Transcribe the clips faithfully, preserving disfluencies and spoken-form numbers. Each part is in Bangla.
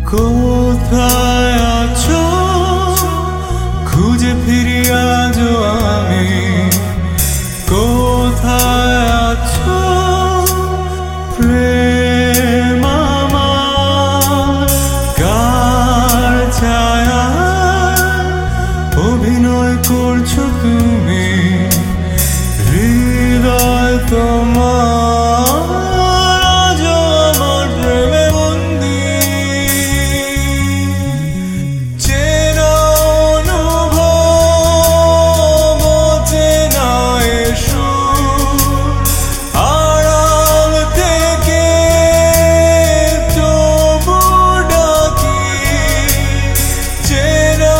কোথায় আছো খুঁজে ফিরি আজও আমি, কোথায় আছো প্রেম আমার, কার ছায়া অভিনয় করছো তুমি, হৃদয় তোমার আজও আমার প্রেমে বন্দী। চেনা অনুভব, চেনা এ সুর, আড়াল থেকে তবু ডাকি। চেনা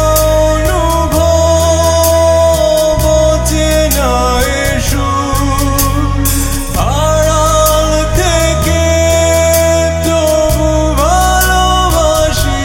অনুভব, চেনা এ সুর, আড়াল থেকে তবু ভালোবাসি।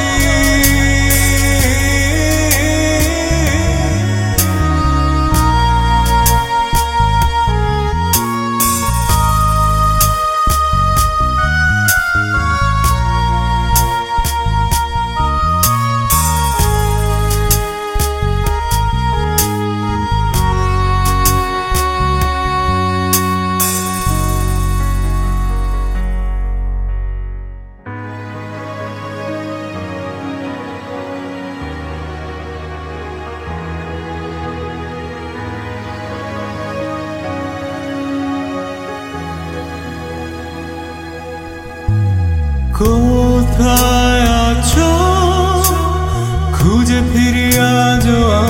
কোথায় আছো খুঁজে ফিরি আজও